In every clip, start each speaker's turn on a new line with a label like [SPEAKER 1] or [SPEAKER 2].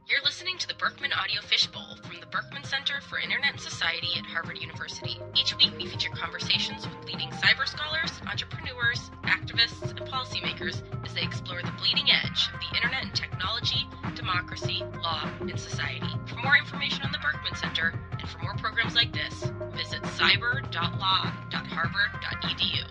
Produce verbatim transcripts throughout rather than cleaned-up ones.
[SPEAKER 1] You're listening to the Berkman Audio Fishbowl from the Berkman Center for Internet and Society at Harvard University. Each week we feature conversations with leading cyber scholars, entrepreneurs, activists, and policymakers as they explore the bleeding edge of the internet and technology, democracy, law, and society. For more information on the Berkman Center and for more programs like this, visit cyber dot law dot harvard dot e d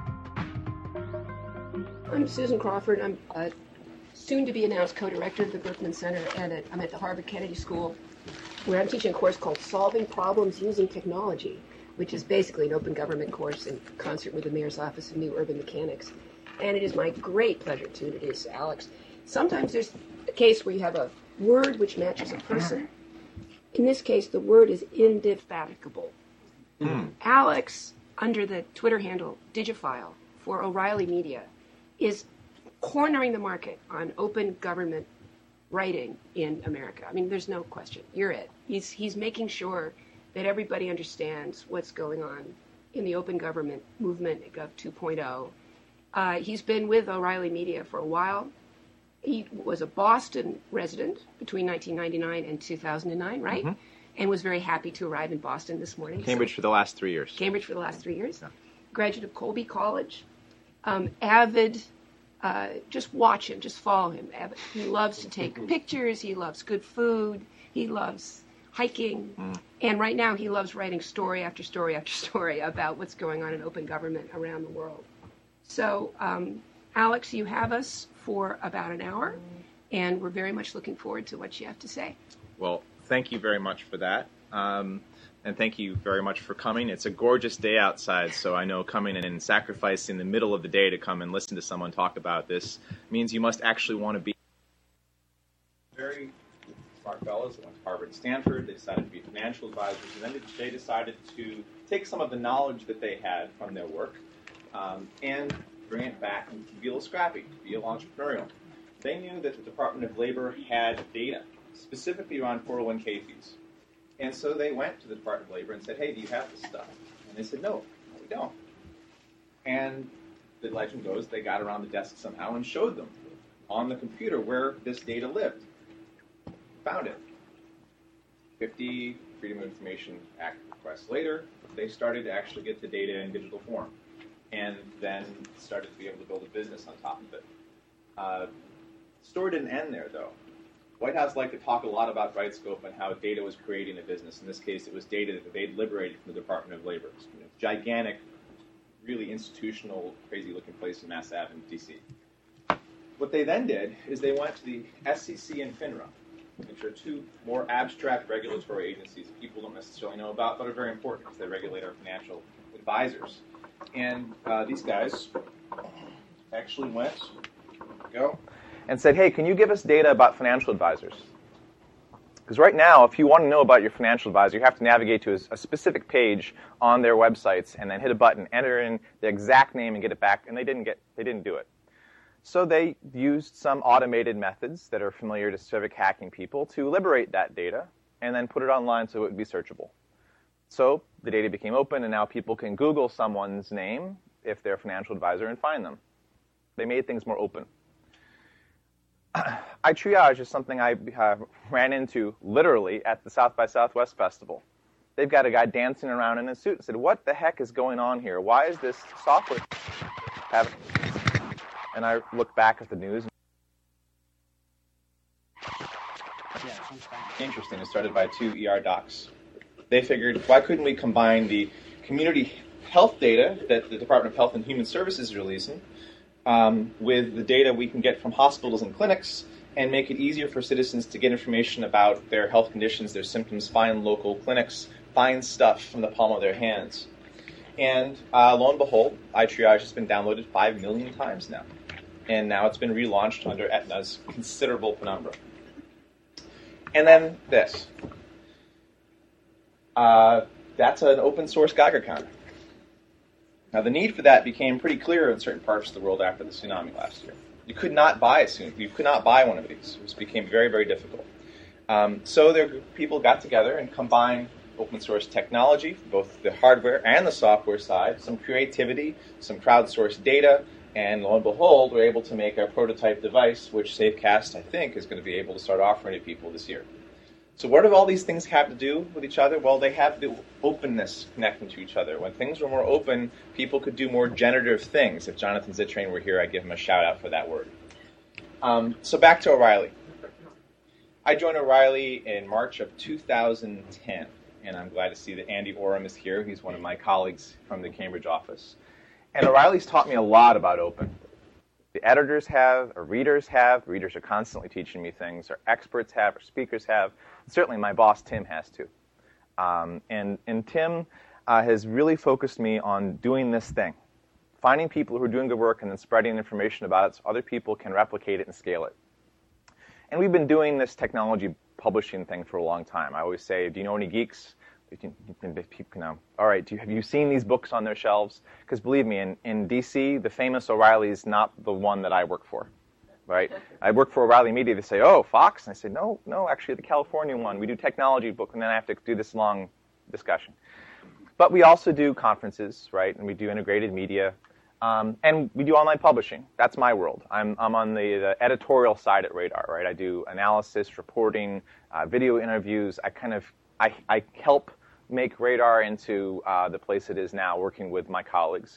[SPEAKER 1] u.
[SPEAKER 2] I'm Susan Crawford. I'm uh, soon-to-be-announced co-director of the Berkman Center, and at, I'm at the Harvard Kennedy School, where I'm teaching a course called Solving Problems Using Technology, which is basically an open government course in concert with the Mayor's Office of New Urban Mechanics. And it is my great pleasure to introduce Alex. Sometimes there's a case where you have a word which matches a person. In this case, the word is indefatigable. Mm. Alex, under the Twitter handle Digifile for O'Reilly Media, is cornering the market on open government writing in America. I mean, there's no question. You're it. He's he's making sure that everybody understands what's going on in the open government movement, Gov two point oh. Uh, he's been with O'Reilly Media for a while. He was a Boston resident between nineteen ninety-nine and two thousand nine, right? Mm-hmm. And was very happy to arrive in Boston this morning.
[SPEAKER 3] Cambridge so, for the last three years.
[SPEAKER 2] Cambridge for the last three years. Yeah. Graduate of Colby College. Um, avid, uh, just watch him, just follow him. Avid. He loves to take pictures. He loves good food. He loves hiking. Mm. And right now he loves writing story after story after story about what's going on in open government around the world. So, um, Alex, you have us for about an hour, and we're very much looking forward to what you have to say.
[SPEAKER 3] Well, thank you very much for that. Um, And thank you very much for coming. It's a gorgeous day outside, so I know coming in and sacrificing the middle of the day to come and listen to someone talk about this means you must actually want to be very smart fellows. They went to Harvard and Stanford. They decided to be financial advisors, and then they decided to take some of the knowledge that they had from their work um, and bring it back and be a little scrappy, be a little entrepreneurial. They knew that the Department of Labor had data, specifically around four oh one k fees. And so they went to the Department of Labor and said, hey, do you have this stuff? And they said, no, no, we don't. And the legend goes, they got around the desk somehow and showed them on the computer where this data lived. Found it. fifty Freedom of Information Act requests later, they started to actually get the data in digital form and then started to be able to build a business on top of it. Uh, the story didn't end there, though. White House liked to talk a lot about Brightscope and how data was creating a business. In this case, it was data that they'd liberated from the Department of Labor. It's a gigantic, really institutional, crazy-looking place in Mass Ave in D C. What they then did is they went to the S E C and FINRA, which are two more abstract regulatory agencies that people don't necessarily know about, but are very important because they regulate our financial advisors. And uh, these guys actually went, go, and said, hey, can you give us data about financial advisors? Because right now, if you want to know about your financial advisor, you have to navigate to a, a specific page on their websites and then hit a button, enter in the exact name, and get it back. And they didn't get, they didn't do it. So they used some automated methods that are familiar to civic hacking people to liberate that data and then put it online so it would be searchable. So the data became open, and now people can Google someone's name if they're a financial advisor and find them. They made things more open. iTriage is something I uh, ran into literally at the South by Southwest Festival. They've got a guy dancing around in a suit and said, what the heck is going on here? Why is this software having... And I looked back at the news. Interesting. It started by two E R docs. They figured, why couldn't we combine the community health data that the Department of Health and Human Services is releasing Um, with the data we can get from hospitals and clinics and make it easier for citizens to get information about their health conditions, their symptoms, find local clinics, find stuff from the palm of their hands. And uh, lo and behold, iTriage has been downloaded five million times now. And now it's been relaunched under Aetna's considerable penumbra. And then this. Uh, that's an open source Geiger counter. Now, the need for that became pretty clear in certain parts of the world after the tsunami last year. You could not buy a tsunami. You could not buy one of these. It became very, very difficult. Um, so there, people got together and combined open source technology, both the hardware and the software side, some creativity, some crowdsourced data, And lo and behold, we're able to make a prototype device, which Safecast, I think, is going to be able to start offering to people this year. So what do all these things have to do with each other? Well, they have the openness connecting to each other. When things were more open, people could do more generative things. If Jonathan Zittrain were here, I'd give him a shout out for that word. Um, so back to O'Reilly. I joined O'Reilly in March of two thousand ten, and I'm glad to see that Andy Oram is here. He's one of my colleagues from the Cambridge office. And O'Reilly's taught me a lot about open. The editors have, or readers have. Readers are constantly teaching me things, or experts have, or speakers have. Certainly my boss, Tim, has too. Um, and, and Tim uh, has really focused me on doing this thing, finding people who are doing good work and then spreading information about it so other people can replicate it and scale it. And we've been doing this technology publishing thing for a long time. I always say, do you know any geeks? You know, all right, do you, have you seen these books on their shelves? Because believe me, in, in D C, the famous O'Reilly is not the one that I work for, right? I work for O'Reilly Media. They say, oh, Fox? And I say, no, no, actually the California one. We do technology book, and then I have to do this long discussion. But we also do conferences, right? And we do integrated media. Um, and we do online publishing. That's my world. I'm, I'm on the, the editorial side at Radar, right? I do analysis, reporting, uh, video interviews. I kind of, I, I help make Radar into uh, the place it is now, working with my colleagues.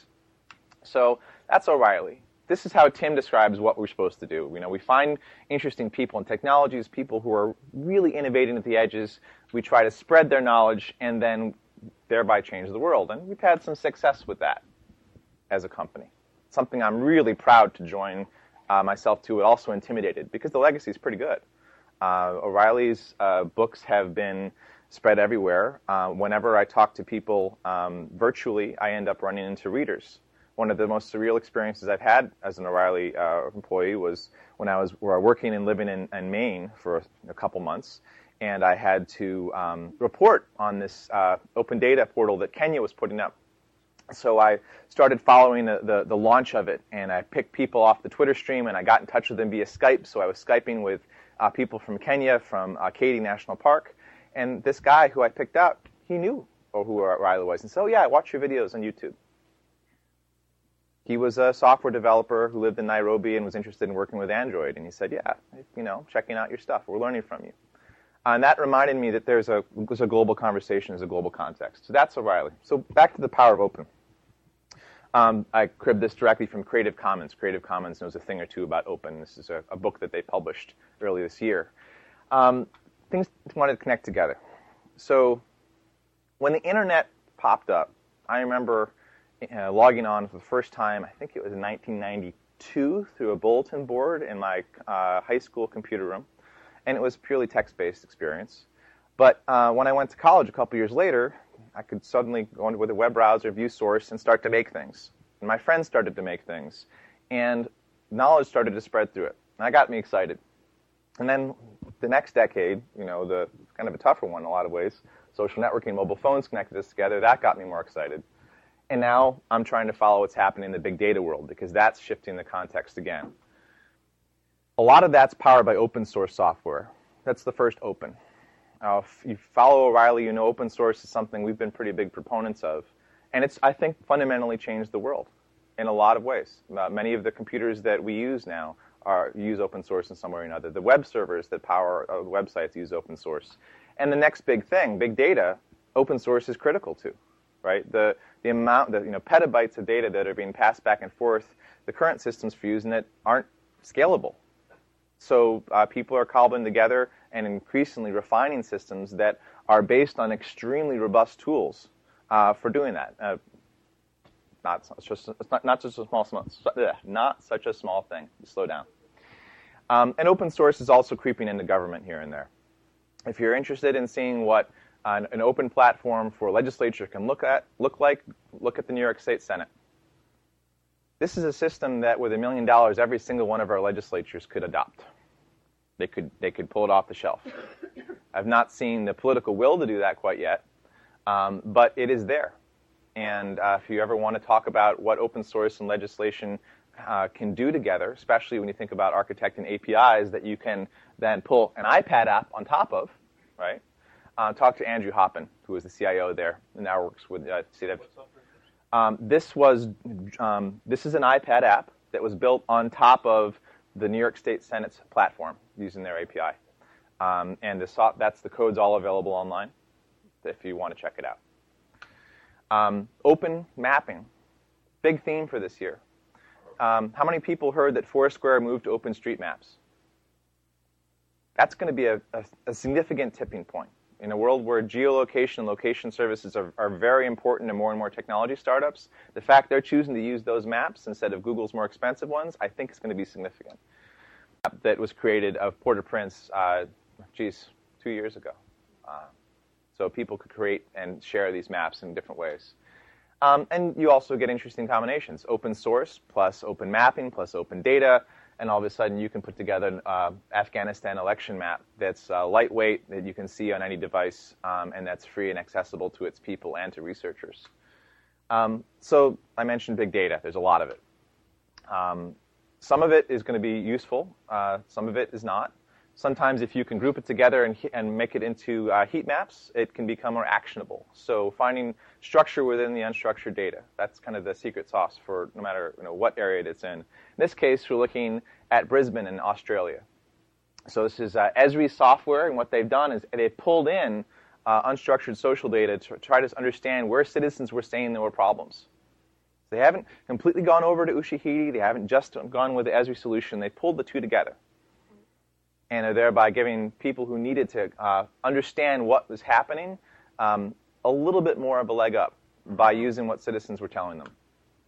[SPEAKER 3] So that's O'Reilly. This is how Tim describes what we're supposed to do. You know, we find interesting people and technologies, people who are really innovating at the edges. We try to spread their knowledge and then thereby change the world. And we've had some success with that as a company. Something I'm really proud to join uh, myself to, but also intimidated, because the legacy is pretty good. Uh, O'Reilly's uh, books have been spread everywhere. Uh, whenever I talk to people um, virtually, I end up running into readers. One of the most surreal experiences I've had as an O'Reilly uh, employee was when I was working and living in, in Maine for a, a couple months, and I had to um, report on this uh, open data portal that Kenya was putting up. So I started following the, the, the launch of it, and I picked people off the Twitter stream, and I got in touch with them via Skype. So I was Skyping with uh, people from Kenya, from uh, Katy National Park. And this guy who I picked out, he knew who O'Reilly was. And said, oh, yeah, I watch your videos on YouTube. He was a software developer who lived in Nairobi and was interested in working with Android. And he said, yeah, you know, checking out your stuff. We're learning from you. Uh, and that reminded me that there's a, there's a global conversation, there's a global context. So that's O'Reilly. So back to the power of open. Um, I cribbed this directly from Creative Commons. Creative Commons knows a thing or two about open. This is a, a book that they published early this year. Um, things wanted to connect together. So when the internet popped up, I remember uh, logging on for the first time, I think it was in nineteen ninety-two, through a bulletin board in my uh, high school computer room. And it was a purely text-based experience. But uh, when I went to college a couple years later, I could suddenly go into with a web browser, view source, and start to make things. And my friends started to make things. And knowledge started to spread through it. And that got me excited. And then the next decade, you know, the kind of a tougher one in a lot of ways, social networking, mobile phones connected us together. That got me more excited. And now I'm trying to follow what's happening in the big data world, because that's shifting the context again. A lot of that's powered by open source software. That's the first open. Uh, if you follow O'Reilly, you know open source is something we've been pretty big proponents of. And it's, I think, fundamentally changed the world in a lot of ways. Uh, many of the computers that we use now are, use open source in some way or another. The web servers that power uh, websites use open source. And the next big thing, big data, open source is critical to, right? The, the amount, the you know, petabytes of data that are being passed back and forth, the current systems for using it aren't scalable. So uh, people are cobbling together and increasingly refining systems that are based on extremely robust tools uh, for doing that. Uh, not just it's not, not just a small, small not such a small thing. Slow down. Um, and open source is also creeping into government here and there. If you're interested in seeing what an, an open platform for legislature can look at look like, look at the New York State Senate. This is a system that, with a million dollars, every single one of our legislatures could adopt. They could they could pull it off the shelf. I've not seen the political will to do that quite yet, um, but it is there. And uh, if you ever want to talk about what open source and legislation uh, can do together, especially when you think about architecting A P Is that you can then pull an iPad app on top of, right? Uh, talk to Andrew Hoppin, who is the C I O there, and now works with uh, C W. Um, this was um, this is an iPad app that was built on top of the New York State Senate's platform using their A P I. Um, and the so that's the code's all available online if you want to check it out. Um, open mapping, big theme for this year. Um, how many people heard that Foursquare moved to OpenStreetMaps? That's going to be a, a, a significant tipping point. In a world where geolocation and location services are, are very important to more and more technology startups, the fact they're choosing to use those maps instead of Google's more expensive ones, I think is going to be significant. That was created of Port-au-Prince, uh, geez, two years ago. Uh, so people could create and share these maps in different ways. Um, and you also get interesting combinations. Open source plus open mapping plus open data. And all of a sudden, you can put together an uh, Afghanistan election map that's uh, lightweight, that you can see on any device, um, and that's free and accessible to its people and to researchers. Um, so I mentioned big data. There's a lot of it. Um, some of it is going to be useful. Uh, some of it is not. Sometimes if you can group it together and, and make it into uh, heat maps, it can become more actionable. So finding structure within the unstructured data, that's kind of the secret sauce for no matter you know, what area it's in. In this case, we're looking at Brisbane in Australia. So this is uh, Esri software, and what they've done is they've pulled in uh, unstructured social data to try to understand where citizens were saying there were problems. They haven't completely gone over to Ushahidi. They haven't just gone with the Esri solution. They pulled the two together, and are thereby giving people who needed to uh, understand what was happening um, a little bit more of a leg up by using what citizens were telling them.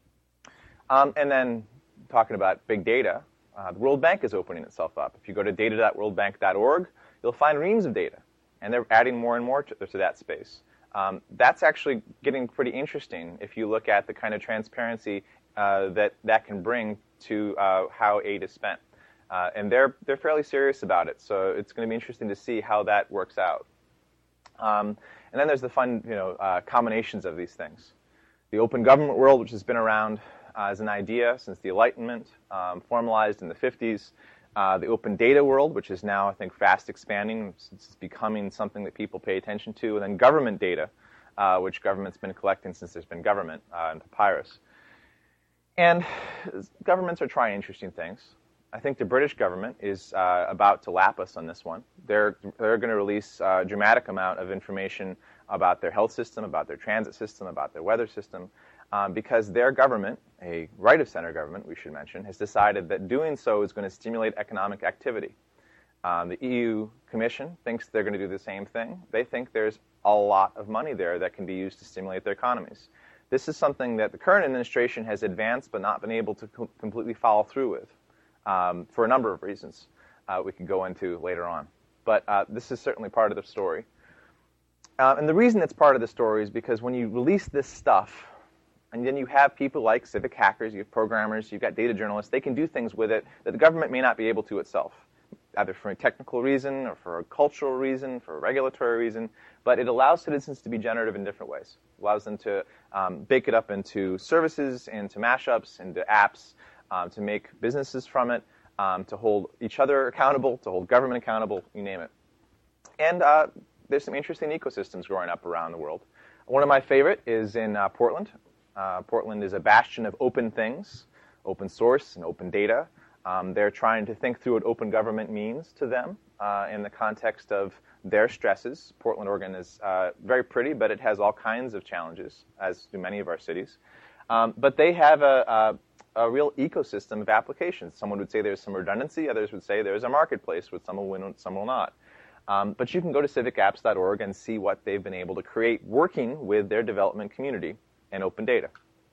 [SPEAKER 3] Um, and then talking about big data, uh, the World Bank is opening itself up. If you go to data dot world bank dot org, you'll find reams of data, and they're adding more and more to, to that space. Um, that's actually getting pretty interesting if you look at the kind of transparency uh, that that can bring to uh, how aid is spent. Uh, and they're they're fairly serious about it, so it's going to be interesting to see how that works out. Um, and then there's the fun, you know, uh, combinations of these things. The open government world, which has been around uh, as an idea since the Enlightenment, um, formalized in the fifties. Uh, the open data world, which is now, I think, fast expanding. It's becoming something that people pay attention to. And then government data, uh, which government's been collecting since there's been government uh, and papyrus. And governments are trying interesting things. I think the British government is uh, about to lap us on this one. They're, they're going to release a dramatic amount of information about their health system, about their transit system, about their weather system, um, because their government, a right-of-center government, we should mention, has decided that doing so is going to stimulate economic activity. Um, the E U Commission thinks they're going to do the same thing. They think there's a lot of money there that can be used to stimulate their economies. This is something that the current administration has advanced but not been able to co- completely follow through with. Um, for a number of reasons uh, we can go into later on. But uh, this is certainly part of the story. Uh, and the reason it's part of the story is because when you release this stuff, and then you have people like civic hackers, you have programmers, you've got data journalists, they can do things with it that the government may not be able to itself, either for a technical reason or for a cultural reason, for a regulatory reason. But it allows citizens to be generative in different ways. It allows them to um, bake it up into services, into mashups, into apps, Um, to make businesses from it, um, to hold each other accountable, to hold government accountable, you name it. And uh, there's some interesting ecosystems growing up around the world. One of my favorite is in uh, Portland. Uh, Portland is a bastion of open things, open source and open data. Um, they're trying to think through what open government means to them uh, in the context of their stresses. Portland, Oregon is uh, very pretty, but it has all kinds of challenges, as do many of our cities. Um, but they have a, a a real ecosystem of applications. Someone would say there's some redundancy. Others would say there's a marketplace with some will win, some will not. Um, but you can go to civic apps dot org and see what they've been able to create working with their development community and open data.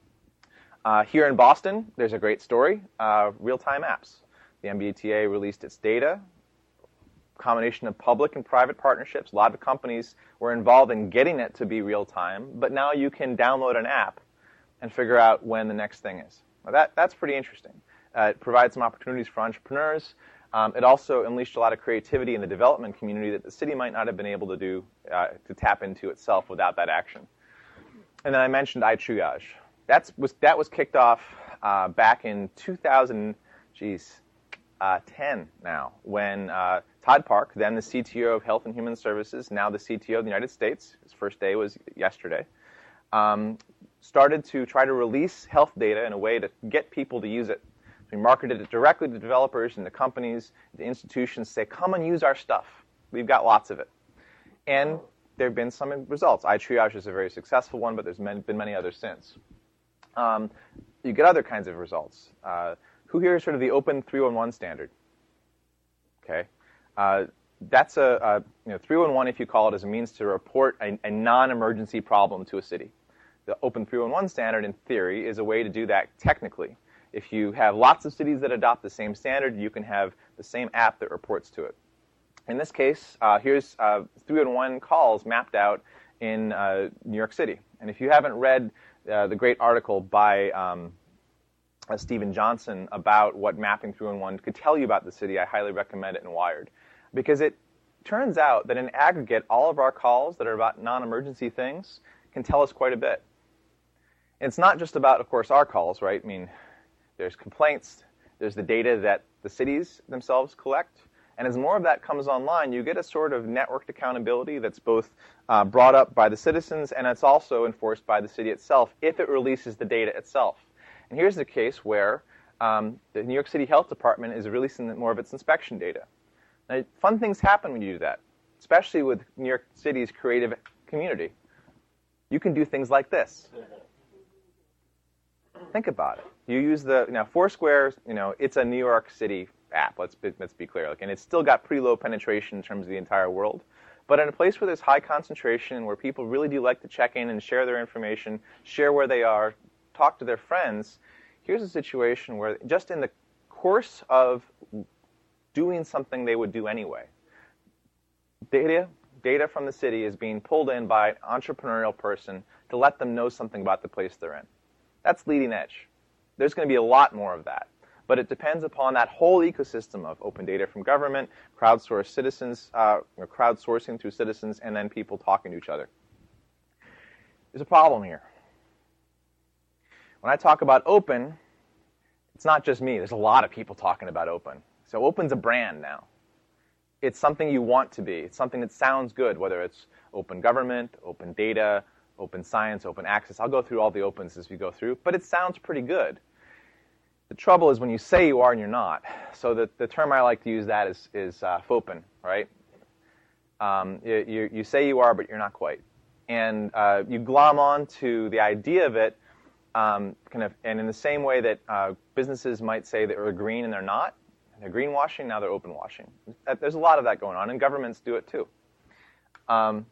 [SPEAKER 3] Uh, here in Boston, there's a great story, uh, real-time apps. The M B T A released its data, combination of public and private partnerships. A lot of companies were involved in getting it to be real-time, but now you can download an app and figure out when the next thing is. Now that, that's pretty interesting. Uh, it provides some opportunities for entrepreneurs. Um, it also unleashed a lot of creativity in the development community that the city might not have been able to do, uh, to tap into itself without that action. And then I mentioned iTriage. That's, was, that was kicked off uh, back in two thousand, geez, uh, ten now, when uh, Todd Park, then the C T O of Health and Human Services, now the C T O of the United States, his first day was yesterday, um, started to try to release health data in a way to get people to use it. We marketed it directly to developers and to companies, to institutions, say, come and use our stuff. We've got lots of it. And there have been some results. iTriage is a very successful one, but there's been many others since. Um, you get other kinds of results. Uh, who here is sort of the open three one one standard? Okay. Uh, that's a, a you know, three one one, if you call it, is a means to report a, a non-emergency problem to a city. The open three one one standard, in theory, is a way to do that technically. If you have lots of cities that adopt the same standard, you can have the same app that reports to it. In this case, uh, here's uh, three one one calls mapped out in uh, New York City. And if you haven't read uh, the great article by um, uh, Stephen Johnson about what mapping three one one could tell you about the city, I highly recommend it in Wired. Because it turns out that in aggregate, all of our calls that are about non-emergency things can tell us quite a bit. And it's not just about, of course, our calls, right? I mean, there's complaints, there's the data that the cities themselves collect. And as more of that comes online, you get a sort of networked accountability that's both uh, brought up by the citizens and it's also enforced by the city itself if it releases the data itself. And here's the case where um, the New York City Health Department is releasing more of its inspection data. Now, fun things happen when you do that, especially with New York City's creative community. You can do things like this. Think about it. You use the, now Foursquare, you know, it's a New York City app, let's be, let's be clear. Like, and it's still got pretty low penetration in terms of the entire world. But in a place where there's high concentration, where people really do like to check in and share their information, share where they are, talk to their friends, here's a situation where just in the course of doing something they would do anyway, data, data from the city is being pulled in by an entrepreneurial person to let them know something about the place they're in. That's leading edge. There's going to be a lot more of that. But it depends upon that whole ecosystem of open data from government, crowdsourced citizens, uh, or crowdsourcing through citizens, and then people talking to each other. There's a problem here. When I talk about open, it's not just me. There's a lot of people talking about open. So open's a brand now. It's something you want to be. It's something that sounds good, whether it's open government, open data, open science, open access. I'll go through all the opens as we go through, but it sounds pretty good. The trouble is when you say you are and you're not. So the, the term I like to use that is, is uh, FOPEN, right? Um, you, you, you say you are, but you're not quite. And uh, you glom on to the idea of it, um, kind of, and in the same way that uh, businesses might say that they're green and they're not, they're greenwashing, now they're open washing. There's a lot of that going on, and governments do it too. Um,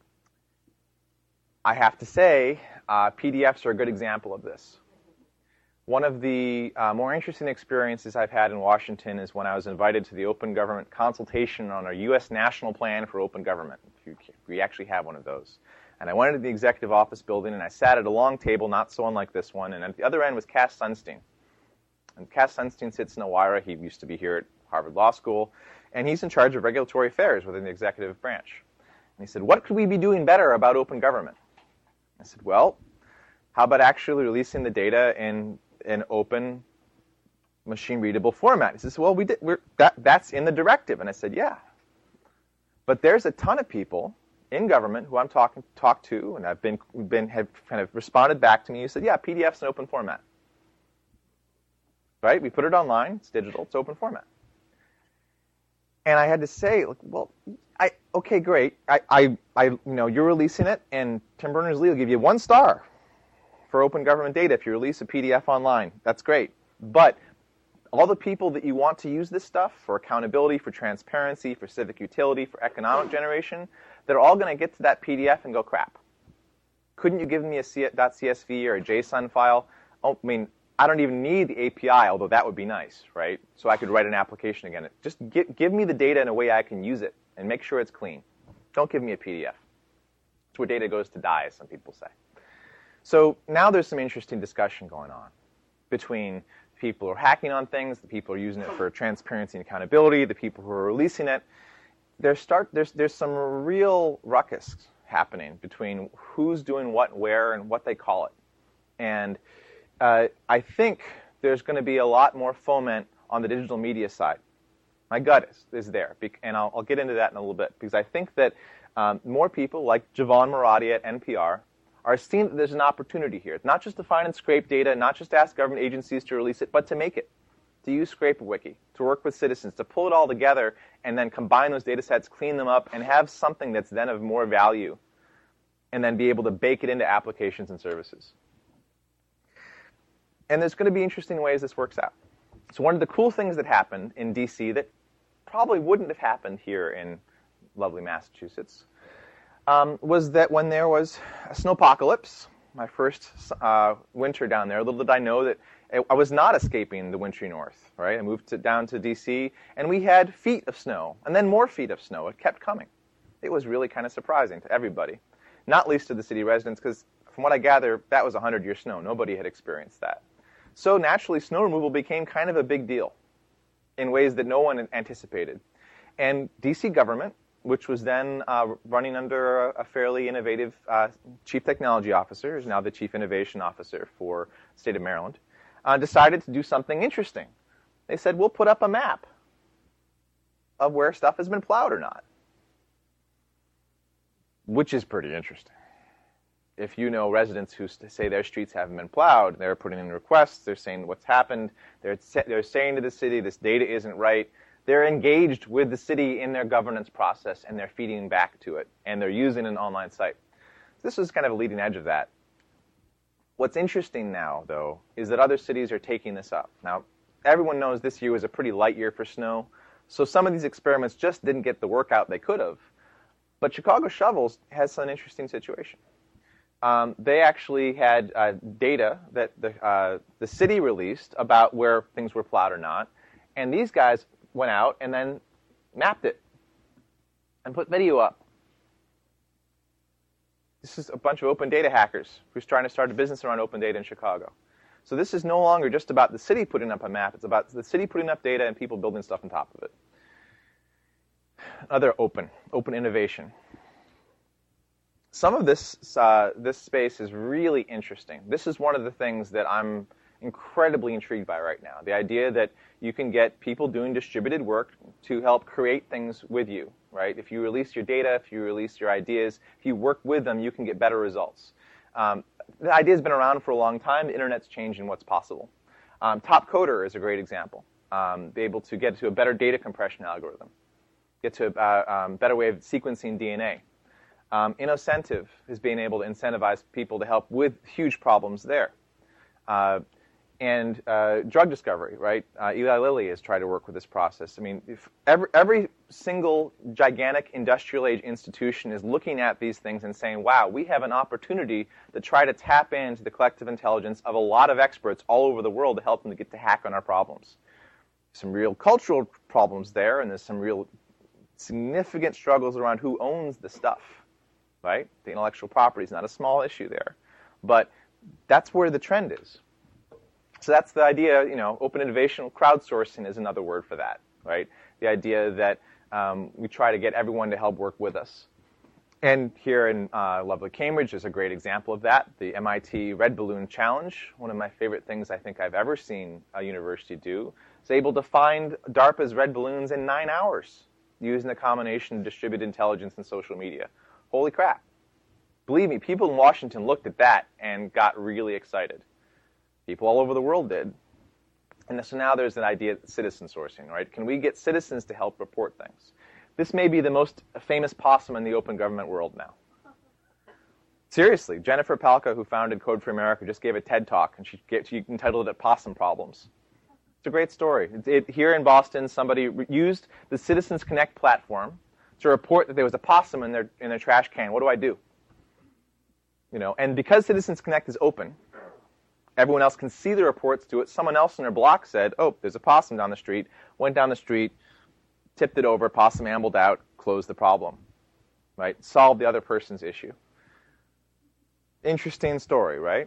[SPEAKER 3] I have to say, uh, P D Fs are a good example of this. One of the uh, more interesting experiences I've had in Washington is when I was invited to the Open Government consultation on our U S National Plan for Open Government. We actually have one of those. And I went into the executive office building, and I sat at a long table, not so unlike this one, and at the other end was Cass Sunstein. And Cass Sunstein sits in OIRA. He used to be here at Harvard Law School, and he's in charge of regulatory affairs within the executive branch. And he said, what could we be doing better about open government? I said, well, how about actually releasing the data in an open, machine-readable format? He says, well, we did, we're, that, that's in the directive. And I said, yeah. But there's a ton of people in government who I'm talking talked to, and I've been, been have kind of responded back to me. You said, yeah, P D F's an open format. Right? We put it online. It's digital. It's open format. And I had to say, like, well, I, okay, great. I, I, I, you know, you're releasing it, and Tim Berners-Lee will give you one star for open government data if you release a P D F online. That's great. But all the people that you want to use this stuff for accountability, for transparency, for civic utility, for economic generation, they're all going to get to that P D F and go, crap. Couldn't you give me a .csv or a JSON file? Oh, I mean, I don't even need the A P I, although that would be nice, right? So I could write an application again. Just give, give me the data in a way I can use it and make sure it's clean. Don't give me a P D F. It's where data goes to die, as some people say. So now there's some interesting discussion going on between people who are hacking on things, the people who are using it for transparency and accountability, the people who are releasing it. There's, start, there's, there's some real ruckus happening between who's doing what where and what they call it. And uh, I think there's going to be a lot more foment on the digital media side. My gut is, is there, and I'll, I'll get into that in a little bit, because I think that um, more people like Javon Muradi at N P R are seeing that there's an opportunity here. It's not just to find and scrape data, not just to ask government agencies to release it, but to make it. to use ScrapeWiki, to work with citizens, to pull it all together and then combine those data sets, clean them up, and have something that's then of more value, and then be able to bake it into applications and services. And there's going to be interesting ways this works out. So one of the cool things that happened in D C that probably wouldn't have happened here in lovely Massachusetts um, was that when there was a snowpocalypse, my first uh, winter down there, little did I know that I was not escaping the wintry north, right? I moved to, down to D C, and we had feet of snow, and then more feet of snow. It kept coming. It was really kind of surprising to everybody, not least to the city residents, because from what I gather, that was one hundred year snow. Nobody had experienced that. So naturally, snow removal became kind of a big deal in ways that no one anticipated. And D C government, which was then uh, running under a, a fairly innovative uh, chief technology officer, who's now the chief innovation officer for the state of Maryland, uh, decided to do something interesting. They said, we'll put up a map of where stuff has been plowed or not, which is pretty interesting. If you know residents who say their streets haven't been plowed, they're putting in requests, they're saying what's happened, they're, they're saying to the city, this data isn't right. They're engaged with the city in their governance process, and they're feeding back to it, and they're using an online site. This is kind of a leading edge of that. What's interesting now, though, is that other cities are taking this up. Now, everyone knows this year was a pretty light year for snow, so some of these experiments just didn't get the work out they could have. But Chicago Shovels has an interesting situation. Um, they actually had uh, data that the, uh, the city released about where things were plowed or not, and these guys went out and then mapped it and put video up. This is a bunch of open data hackers who's trying to start a business around open data in Chicago. So this is no longer just about the city putting up a map. It's about the city putting up data and people building stuff on top of it. Other open, open innovation. Some of this, uh, this space is really interesting. This is one of the things that I'm incredibly intrigued by right now. The idea that you can get people doing distributed work to help create things with you, right? If you release your data, if you release your ideas, if you work with them, you can get better results. Um, the idea's been around for a long time. The internet's changing what's possible. Um, Topcoder is a great example. Um, be able to get to a better data compression algorithm, get to a uh, um, better way of sequencing D N A. Um, Innocentive is being able to incentivize people to help with huge problems there. Uh, and uh, drug discovery, right? Uh, Eli Lilly has tried to work with this process. I mean, if every, every single gigantic industrial age institution is looking at these things and saying, wow, we have an opportunity to try to tap into the collective intelligence of a lot of experts all over the world to help them to get to hack on our problems. Some real cultural problems there, and there's some real significant struggles around who owns the stuff, right? The intellectual property is not a small issue there. But that's where the trend is. So that's the idea, you know, open innovation, crowdsourcing is another word for that, right? The idea that um, we try to get everyone to help work with us. And here in uh, lovely Cambridge is a great example of that, the M I T Red Balloon Challenge, one of my favorite things I think I've ever seen a university do, is able to find DARPA's red balloons in nine hours using a combination of distributed intelligence and social media. Holy crap. Believe me, people in Washington looked at that and got really excited. People all over the world did. And so now there's an idea of citizen sourcing, right? Can we get citizens to help report things? This may be the most famous possum in the open government world now. Seriously, Jennifer Palka, who founded Code for America, just gave a TED Talk, and she, she entitled it Possum Problems. It's a great story. It, it, here in Boston, somebody re- used the Citizens Connect platform to report that there was a possum in their, in their trash can. What do I do? You know, and because Citizens Connect is open, everyone else can see the reports to it. Someone else in their block said, oh, there's a possum down the street, went down the street, tipped it over, possum ambled out, closed the problem, right? Solved the other person's issue. Interesting story, right?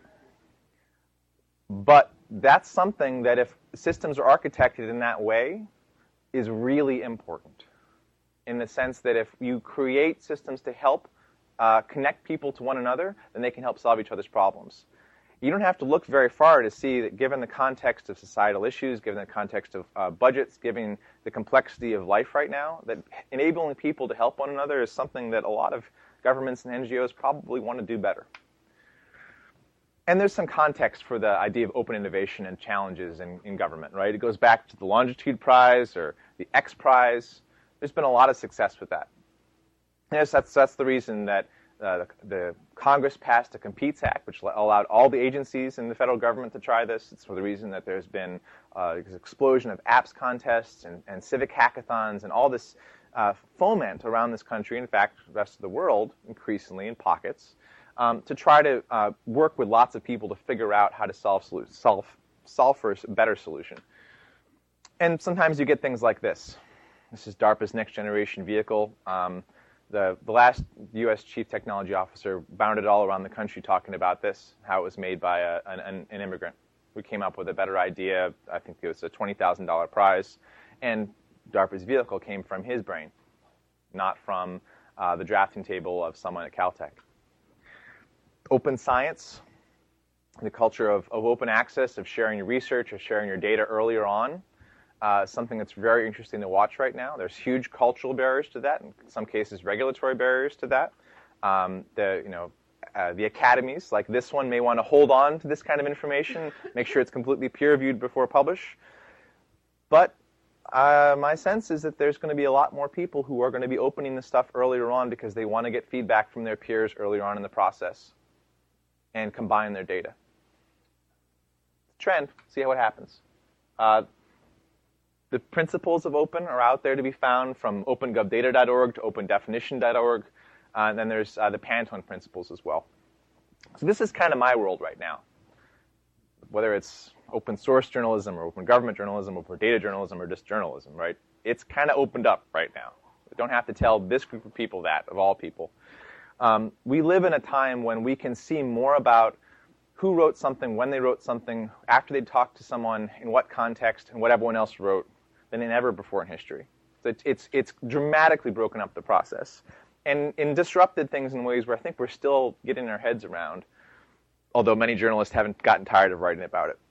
[SPEAKER 3] But that's something that if systems are architected in that way is really important in the sense that if you create systems to help uh, connect people to one another, then they can help solve each other's problems. You don't have to look very far to see that given the context of societal issues, given the context of uh, budgets, given the complexity of life right now, that enabling people to help one another is something that a lot of governments and N G Os probably want to do better. And there's some context for the idea of open innovation and challenges in, in government, right? It goes back to the Longitude Prize or the X Prize. There's been a lot of success with that. Yes, that's, that's the reason that uh, the, the Congress passed a Competes Act, which allowed all the agencies in the federal government to try this. It's for the reason that there's been uh, an explosion of apps contests and, and civic hackathons and all this uh, foment around this country, in fact, the rest of the world, increasingly in pockets, um, to try to uh, work with lots of people to figure out how to solve, solve, solve for a better solution. And sometimes you get things like this. This is DARPA's next generation vehicle. Um, the, the last U S chief technology officer bounded all around the country talking about this, how it was made by a, an, an immigrant who came up with a better idea. I think it was a twenty thousand dollars prize. And DARPA's vehicle came from his brain, not from uh, the drafting table of someone at Caltech. Open science, the culture of, of open access, of sharing your research, of sharing your data earlier on, uh, something that's very interesting to watch right now. There's huge cultural barriers to that, in some cases regulatory barriers to that. Um, the, you know, uh, the academies, like this one, may want to hold on to this kind of information, make sure it's completely peer-reviewed before publish. But uh, my sense is that there's going to be a lot more people who are going to be opening this stuff earlier on because they want to get feedback from their peers earlier on in the process and combine their data. Trend, see how it happens. Uh, the principles of open are out there to be found, from open gov data dot org to open definition dot org. Uh, and then there's uh, the Pantone principles as well. So this is kind of my world right now. Whether it's open source journalism or open government journalism, open data journalism, or just journalism, right? It's kind of opened up right now. We don't have to tell this group of people that, of all people. Um, we live in a time when we can see more about who wrote something, when they wrote something, after they talked to someone, in what context, and what everyone else wrote, than in ever before in history. So it's, it's, it's dramatically broken up the process. And, and disrupted things in ways where I think we're still getting our heads around, although many journalists haven't gotten tired of writing about it.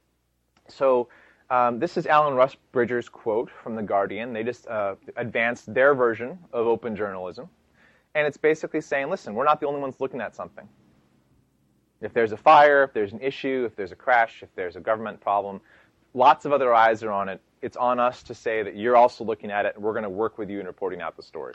[SPEAKER 3] So um, this is Alan Rusbridger's quote from The Guardian. They just uh, advanced their version of open journalism. And it's basically saying, listen, we're not the only ones looking at something. If there's a fire, if there's an issue, if there's a crash, if there's a government problem, lots of other eyes are on it. It's on us to say that you're also looking at it, and we're going to work with you in reporting out the story.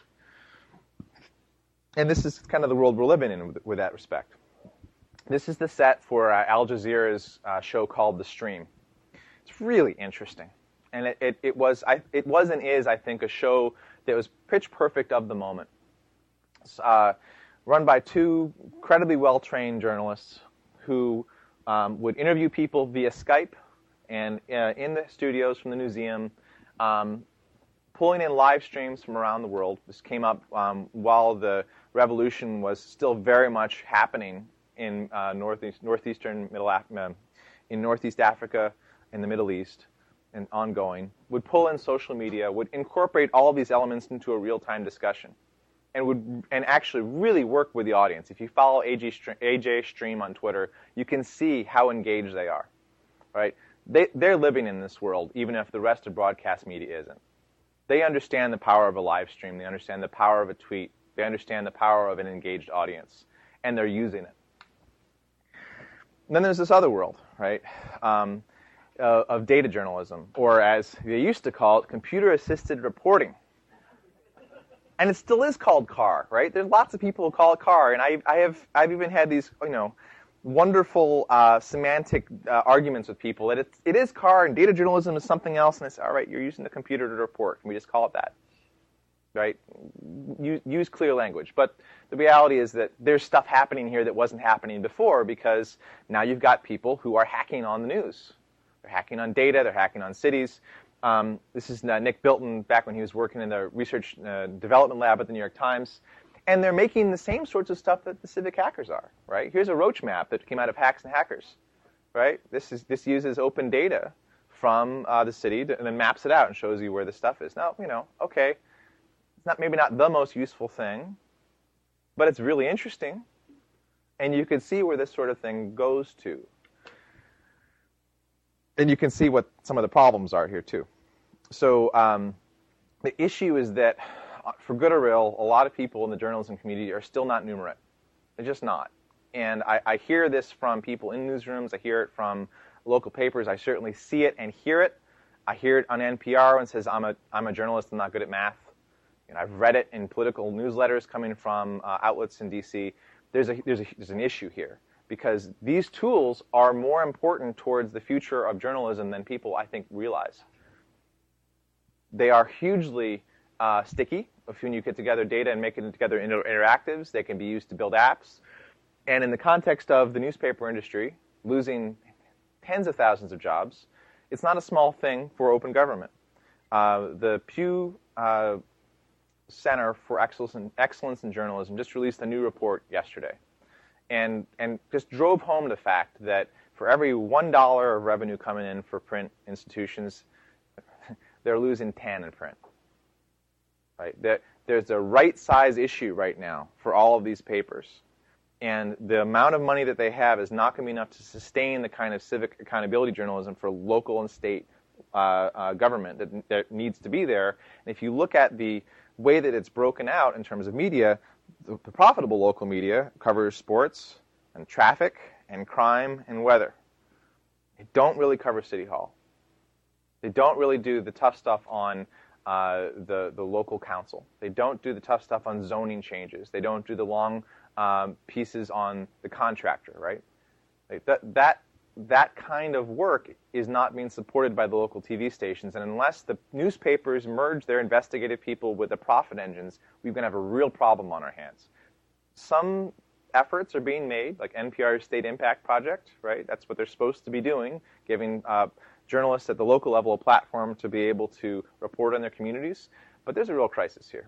[SPEAKER 3] And this is kind of the world we're living in with, with that respect. This is the set for uh, Al Jazeera's uh, show called The Stream. It's really interesting. And it, it, it, was, I, it was and is, I think, a show that was pitch perfect of the moment. It's, uh, run by two incredibly well-trained journalists who um, would interview people via Skype and uh, in the studios from the museum, um, pulling in live streams from around the world. This came up um, while the revolution was still very much happening in uh, northeast, northeastern Middle Af- uh, in Northeast Africa, in the Middle East, and ongoing. Would pull in social media, would incorporate all of these elements into a real-time discussion, and would and actually really work with the audience. If you follow A J Stream on Twitter, you can see how engaged they are. Right? They they're living in this world, even if the rest of broadcast media isn't. They understand the power of a live stream. They understand the power of a tweet. They understand the power of an engaged audience, and they're using it. And then there's this other world, right, um, uh, of data journalism, or as they used to call it, computer-assisted reporting. And it still is called C A R, right? There's lots of people who call it C A R, and I, I have I've even had these, you know, wonderful uh, semantic uh, arguments with people that it's, it is C A R and data journalism is something else, and it's all right. You're using the computer to report. Can we just call it that? Right? Use, use clear language. But the reality is that there's stuff happening here that wasn't happening before, because now you've got people who are hacking on the news. They're hacking on data. They're hacking on cities. Um, this is uh, Nick Bilton back when he was working in the research uh, development lab at the New York Times. And they're making the same sorts of stuff that the civic hackers are, right? Here's a roach map that came out of Hacks and Hackers, right? This is this uses open data from uh, the city to, and then maps it out and shows you where the stuff is. Now, you know, okay, it's not maybe not the most useful thing, but it's really interesting, and you can see where this sort of thing goes to. And you can see what some of the problems are here too. So um, the issue is that, for good or ill, a lot of people in the journalism community are still not numerate. They're just not. And I, I hear this from people in newsrooms. I hear it from local papers. I certainly see it and hear it. I hear it on N P R when it says, I'm a, I'm a journalist, I'm not good at math. And I've read it in political newsletters coming from uh, outlets in D C. There's, a, there's, a, there's an issue here, because these tools are more important towards the future of journalism than people, I think, realize. They are hugely uh, sticky. When you get together data and make it together into interactives, they can be used to build apps. And in the context of the newspaper industry, losing tens of thousands of jobs, it's not a small thing for open government. Uh, the Pew uh, Center for Excellence in, Excellence in Journalism just released a new report yesterday, and and just drove home the fact that for every one dollar of revenue coming in for print institutions, they're losing ten in print. Right? There, there's a right size issue right now for all of these papers. And the amount of money that they have is not going to be enough to sustain the kind of civic accountability journalism for local and state uh, uh, government that, that needs to be there. And if you look at the way that it's broken out in terms of media, the, the profitable local media covers sports and traffic and crime and weather. They don't really cover City Hall. They don't really do the tough stuff on uh, the, the local council. They don't do the tough stuff on zoning changes. They don't do the long Um, pieces on the contractor, right? Like that, that, that kind of work is not being supported by the local T V stations, and unless the newspapers merge their investigative people with the profit engines, we're going to have a real problem on our hands. Some efforts are being made, like N P R's State Impact Project, right? That's what they're supposed to be doing, giving uh, journalists at the local level a platform to be able to report on their communities. But there's a real crisis here.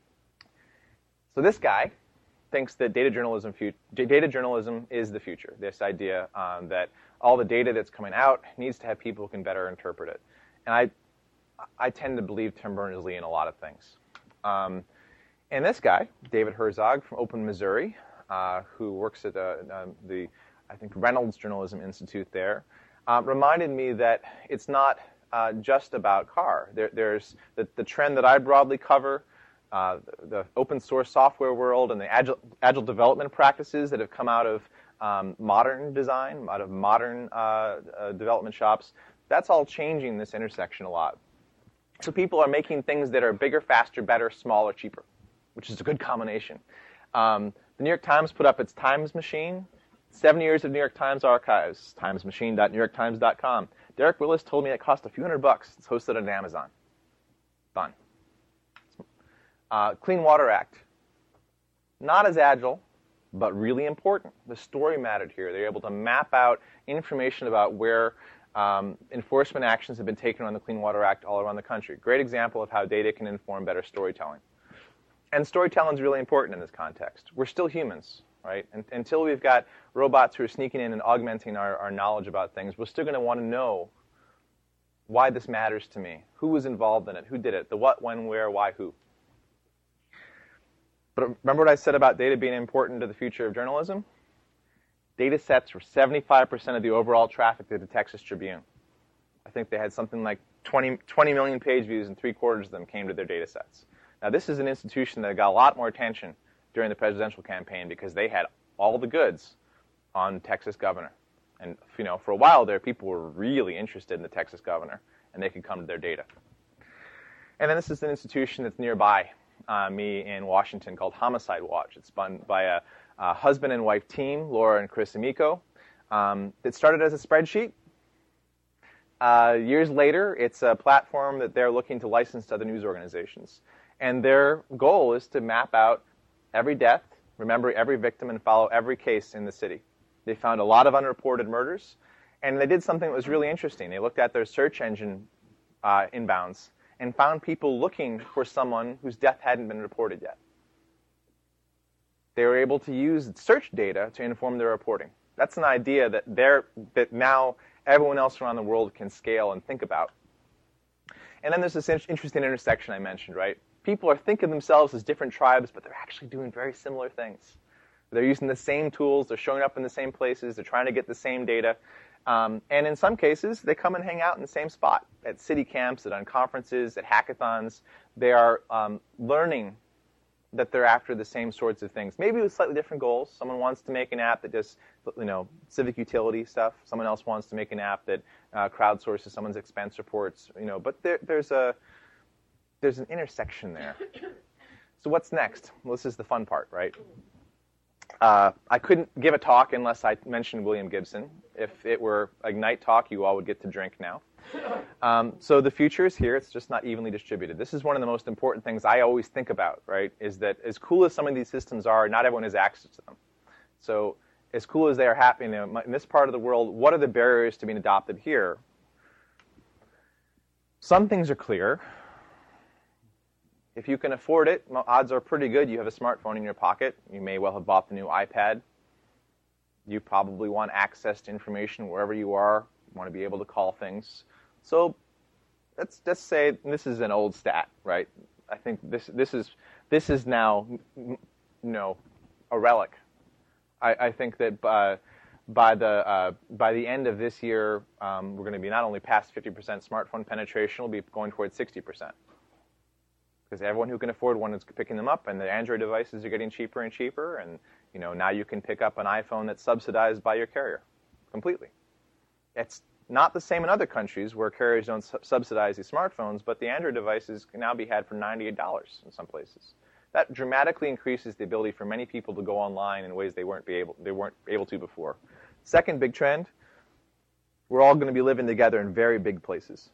[SPEAKER 3] So this guy thinks that data journalism, data journalism is the future. This idea um, that all the data that's coming out needs to have people who can better interpret it. And I, I tend to believe Tim Berners-Lee in a lot of things. Um, and this guy, David Herzog from Open Missouri, uh, who works at the, uh, the, I think, Reynolds Journalism Institute there, uh, reminded me that it's not uh, just about car. There, there's the, the trend that I broadly cover. Uh, the, the open source software world and the agile, agile development practices that have come out of um, modern design, out of modern uh, uh, development shops, that's all changing this intersection a lot. So people are making things that are bigger, faster, better, smaller, cheaper, which is a good combination. Um, the New York Times put up its Times Machine, seven years of New York Times archives, times machine dot new york times dot com. Derek Willis told me it cost a few hundred bucks. It's hosted on Amazon. Done. Uh, Clean Water Act, not as agile, but really important. The story mattered here. They're able to map out information about where um, enforcement actions have been taken on the Clean Water Act all around the country. Great example of how data can inform better storytelling. And storytelling is really important in this context. We're still humans, right? And, until we've got robots who are sneaking in and augmenting our, our knowledge about things, we're still going to want to know why this matters to me, who was involved in it, who did it, the what, when, where, why, who. But remember what I said about data being important to the future of journalism? Data sets were seventy-five percent of the overall traffic to the Texas Tribune. I think they had something like twenty, twenty million page views, and three quarters of them came to their data sets. Now, this is an institution that got a lot more attention during the presidential campaign because they had all the goods on Texas governor. And, you know, for a while there, people were really interested in the Texas governor, and they could come to their data. And then this is an institution that's nearby Uh, me in Washington called Homicide Watch. It's spun by a, a husband and wife team, Laura and Chris Amico. Um, it started as a spreadsheet. Uh, years later, it's a platform that they're looking to license to other news organizations. And their goal is to map out every death, remember every victim, and follow every case in the city. They found a lot of unreported murders, and they did something that was really interesting. They looked at their search engine uh, inbounds and found people looking for someone whose death hadn't been reported yet. They were able to use search data to inform their reporting. That's an idea that they're, that now everyone else around the world can scale and think about. And then there's this interesting intersection I mentioned, right? People are thinking of themselves as different tribes, but they're actually doing very similar things. They're using the same tools. They're showing up in the same places. They're trying to get the same data. Um, and in some cases, they come and hang out in the same spot, at city camps, at on conferences, at hackathons. They are um, learning that they're after the same sorts of things. Maybe with slightly different goals. Someone wants to make an app that does, you know, civic utility stuff. Someone else wants to make an app that uh, crowdsources someone's expense reports. You know, but there, there's a there's an intersection there. So what's next? Well, this is the fun part, right? Uh, I couldn't give a talk unless I mentioned William Gibson. If it were Ignite talk, you all would get to drink now. Um, so the future is here. It's just not evenly distributed. This is one of the most important things I always think about, right, is that as cool as some of these systems are, not everyone has access to them. So as cool as they are happening in this part of the world, what are the barriers to being adopted here? Some things are clear. If you can afford it, odds are pretty good you have a smartphone in your pocket. You may well have bought the new iPad. You probably want access to information wherever you are. You want to be able to call things. So let's let's say, and this is an old stat, right? I think this this is this is now, you know, a relic. I, I think that uh, by the uh, by the end of this year, um, we're going to be not only past fifty percent smartphone penetration, we'll be going towards sixty percent. Because everyone who can afford one is picking them up, and the Android devices are getting cheaper and cheaper, and you know now you can pick up an iPhone that's subsidized by your carrier completely. It's not the same in other countries where carriers don't su- subsidize these smartphones, but the Android devices can now be had for ninety-eight dollars in some places. That dramatically increases the ability for many people to go online in ways they weren't be able they weren't able to before. Second big trend: we're all going to be living together in very big places.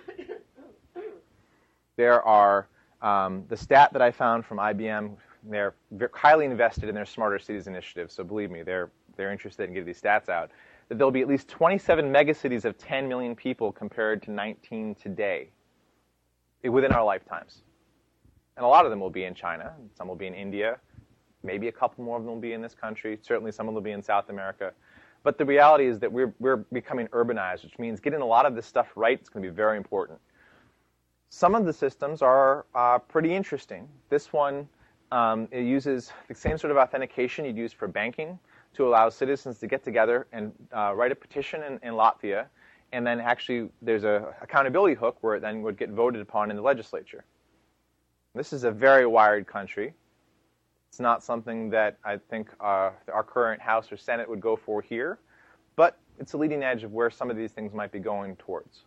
[SPEAKER 3] There are um, the stat that I found from I B M. They're highly invested in their Smarter Cities initiative, so believe me, they're they're interested in getting these stats out. That there'll be at least twenty-seven megacities of ten million people compared to nineteen today within our lifetimes. And a lot of them will be in China. Some will be in India. Maybe a couple more of them will be in this country. Certainly some will be in South America. But the reality is that we're, we're becoming urbanized, which means getting a lot of this stuff right is going to be very important. Some of the systems are uh, pretty interesting. This one, um, it uses the same sort of authentication you'd use for banking to allow citizens to get together and uh, write a petition in, in Latvia, and then actually there's a accountability hook where it then would get voted upon in the legislature. This is a very wired country. It's not something that I think uh, our current House or Senate would go for here, but it's a leading edge of where some of these things might be going towards.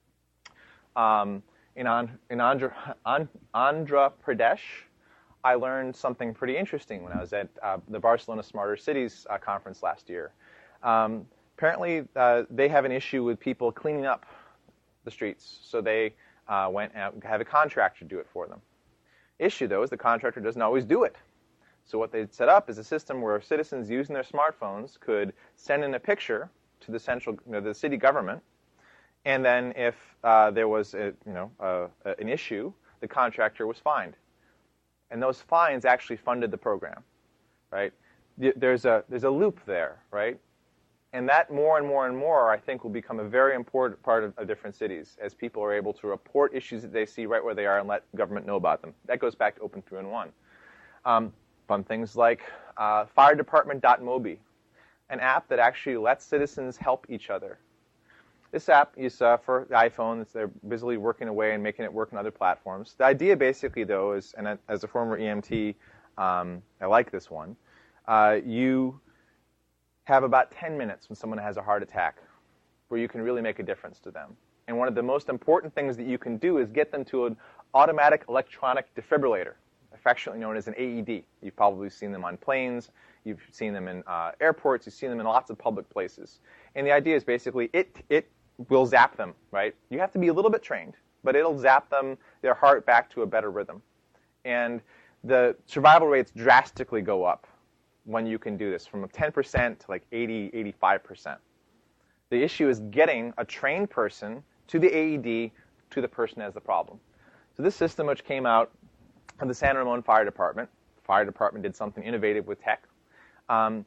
[SPEAKER 3] Um, in Andhra, in Andhra, Andhra Pradesh, I learned something pretty interesting when I was at uh, the Barcelona Smarter Cities uh, conference last year. Um, apparently, uh, they have an issue with people cleaning up the streets, so they uh, went and have a contractor do it for them. Issue, though, is the contractor doesn't always do it. So what they set up is a system where citizens using their smartphones could send in a picture to the central, you know, the city government, and then if uh, there was, a, you know, uh, an issue, the contractor was fined. And those fines actually funded the program, right? There's a there's a loop there, right? And that more and more and more, I think, will become a very important part of, of different cities as people are able to report issues that they see right where they are and let government know about them. That goes back to Open three one one. Um, fun things like uh, fire department dot mobi, an app that actually lets citizens help each other. This app is uh, for the iPhone. It's, they're busily working away and making it work on other platforms. The idea basically, though, is, and as a former E M T, um, I like this one, uh, you have about ten minutes when someone has a heart attack where you can really make a difference to them. And one of the most important things that you can do is get them to an automatic electronic defibrillator, affectionately known as an A E D. You've probably seen them on planes. You've seen them in uh, airports. You've seen them in lots of public places. And the idea is basically it it will zap them, right? You have to be a little bit trained, but it'll zap them, their heart back to a better rhythm. And the survival rates drastically go up when you can do this, from ten percent to like eighty, eighty-five percent. The issue is getting a trained person to the A E D to the person who has the problem. So this system, which came out of the San Ramon Fire Department, the fire department did something innovative with tech, um,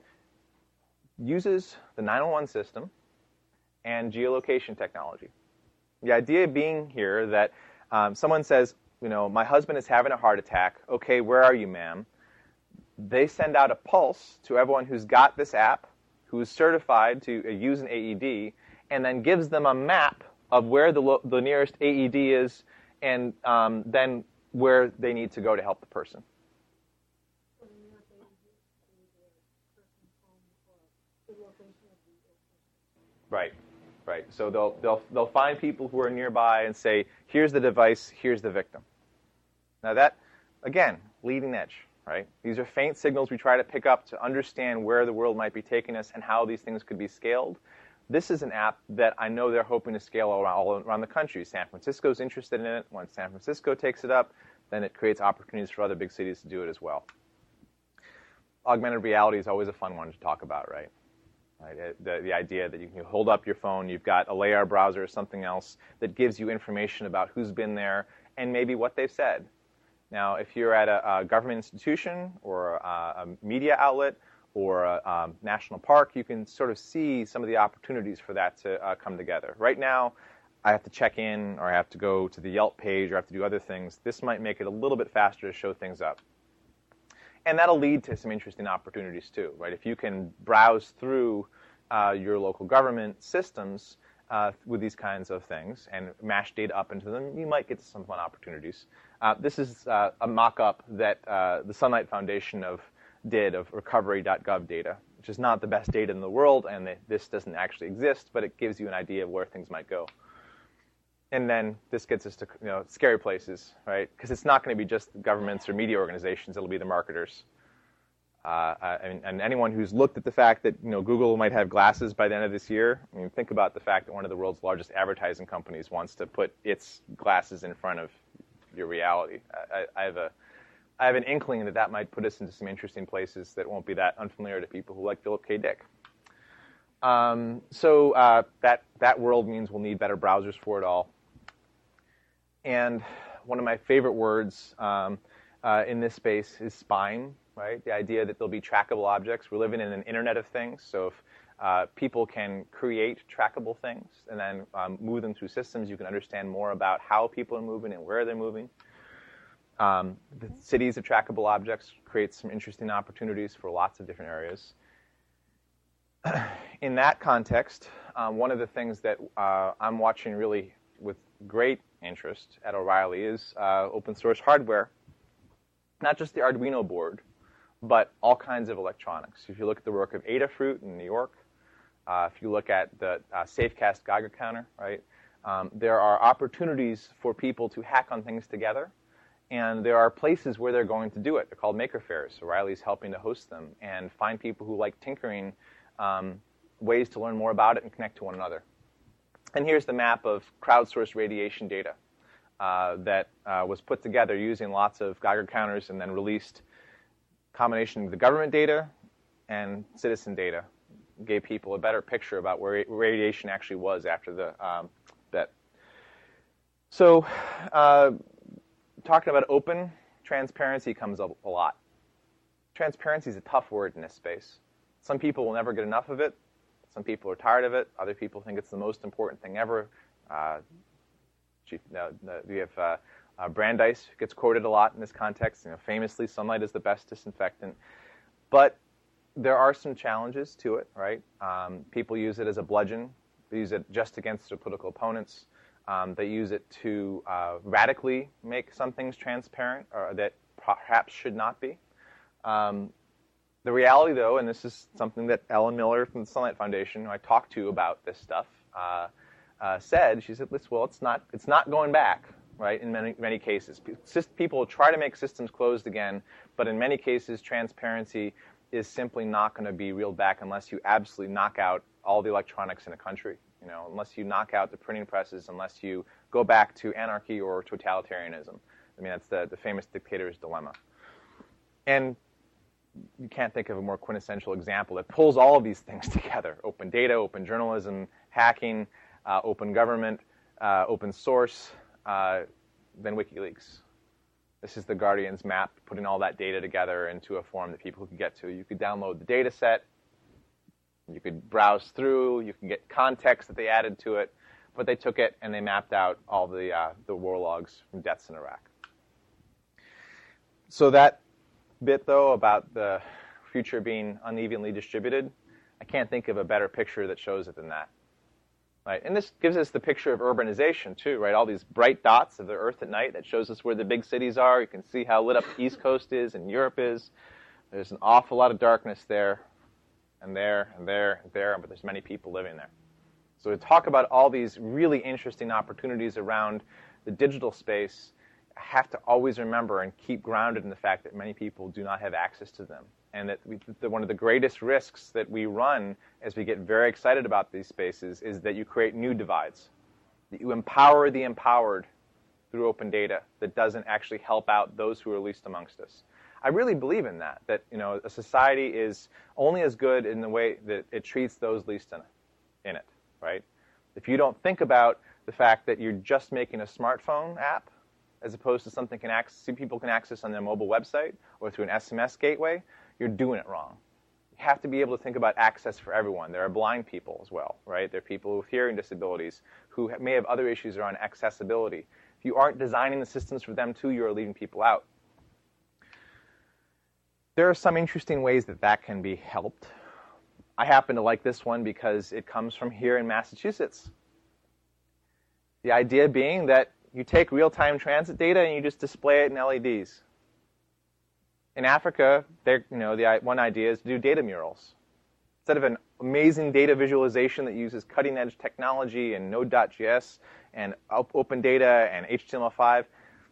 [SPEAKER 3] uses the nine one one system and geolocation technology. The idea being here that um, someone says, you know, my husband is having a heart attack. Okay, where are you, ma'am? They send out a pulse to everyone who's got this app, who is certified to uh, use an A E D, and then gives them a map of where the, lo- the nearest A E D is, and um, then where they need to go to help the person. Right, right. So they'll they'll they'll find people who are nearby and say, "Here's the device. Here's the victim." Now that, again, leading edge, right? These are faint signals we try to pick up to understand where the world might be taking us and how these things could be scaled. This is an app that I know they're hoping to scale all around, all around the country. San Francisco's interested in it. Once San Francisco takes it up, then it creates opportunities for other big cities to do it as well. Augmented reality is always a fun one to talk about, right? Right? The, the idea that you can hold up your phone, you've got a layer browser or something else that gives you information about who's been there and maybe what they've said. Now, if you're at a, a government institution or a, a media outlet or a um, national park, you can sort of see some of the opportunities for that to uh, come together. Right now, I have to check in or I have to go to the Yelp page or I have to do other things. This might make it a little bit faster to show things up. And that'll lead to some interesting opportunities too, right? If you can browse through uh, your local government systems uh, with these kinds of things and mash data up into them, you might get to some fun opportunities. Uh, this is uh, a mock-up that uh, the Sunlight Foundation of did of recovery dot gov data, which is not the best data in the world, and it, this doesn't actually exist, but it gives you an idea of where things might go. And then this gets us to, you know, scary places, right? Because it's not going to be just governments or media organizations; it'll be the marketers. Uh, and, and anyone who's looked at the fact that, you know, Google might have glasses by the end of this year. I mean, think about the fact that one of the world's largest advertising companies wants to put its glasses in front of your reality. I, I have a, I have an inkling that that might put us into some interesting places that won't be that unfamiliar to people who like Philip K. Dick. Um, so uh, that that world means we'll need better browsers for it all. And one of my favorite words um, uh, in this space is spine, right? The idea that there'll be trackable objects. We're living in an Internet of Things, so if uh, people can create trackable things and then um, move them through systems, you can understand more about how people are moving and where they're moving. Um, the cities of trackable objects create some interesting opportunities for lots of different areas. In that context, um, one of the things that uh, I'm watching really with great interest at O'Reilly is uh, open source hardware. Not just the Arduino board, but all kinds of electronics. If you look at the work of Adafruit in New York, uh, if you look at the uh, Safecast Geiger counter, right, um, there are opportunities for people to hack on things together, and there are places where they're going to do it. They're called maker fairs. O'Reilly's helping to host them and find people who like tinkering, um, ways to learn more about it and connect to one another. And here's the map of crowdsourced radiation data uh, that uh, was put together using lots of Geiger counters and then released. Combination of the government data and citizen data gave people a better picture about where radiation actually was after the um, bet. So uh, talking about open, transparency comes up a lot. Transparency is a tough word in this space. Some people will never get enough of it. Some people are tired of it. Other people think it's the most important thing ever. Uh, chief, uh, we have uh, uh, Brandeis gets quoted a lot in this context. You know, famously, sunlight is the best disinfectant. But there are some challenges to it, right? Um, people use it as a bludgeon. They use it just against their political opponents. Um, they use it to uh, radically make some things transparent or that perhaps should not be. Um, The reality, though, and this is something that Ellen Miller from the Sunlight Foundation, who I talked to about this stuff, uh, uh, said, she said, well, it's not, it's not going back, right, in many, many cases. People try to make systems closed again, but in many cases, transparency is simply not going to be reeled back unless you absolutely knock out all the electronics in a country, you know, unless you knock out the printing presses, unless you go back to anarchy or totalitarianism. I mean, that's the, the famous dictator's dilemma. And you can't think of a more quintessential example that pulls all of these things together. Open data, open journalism, hacking, uh, open government, uh, open source, uh, than WikiLeaks. This is the Guardian's map, putting all that data together into a form that people could get to. You could download the data set. You could browse through. You can get context that they added to it. But they took it and they mapped out all the, uh, the war logs from deaths in Iraq. So that bit, though, about the future being unevenly distributed, I can't think of a better picture that shows it than that. Right? And this gives us the picture of urbanization, too, right? All these bright dots of the Earth at night that shows us where the big cities are. You can see how lit up the East Coast is and Europe is. There's an awful lot of darkness there, and there, and there, and there, but there's many people living there. So to talk about all these really interesting opportunities around the digital space, I have to always remember and keep grounded in the fact that many people do not have access to them. And that, we, that one of the greatest risks that we run as we get very excited about these spaces is that you create new divides. That you empower the empowered through open data that doesn't actually help out those who are least amongst us. I really believe in that, that you know, a society is only as good in the way that it treats those least in it, in it, right? If you don't think about the fact that you're just making a smartphone app as opposed to something can access, people can access on their mobile website or through an S M S gateway, you're doing it wrong. You have to be able to think about access for everyone. There are blind people as well, right? There are people with hearing disabilities who may have other issues around accessibility. If you aren't designing the systems for them too, you're leaving people out. There are some interesting ways that that can be helped. I happen to like this one because it comes from here in Massachusetts. The idea being that you take real-time transit data and you just display it in L E Ds. In Africa, you know, the one idea is to do data murals. Instead of an amazing data visualization that uses cutting-edge technology and Node dot J S and open data and H T M L five,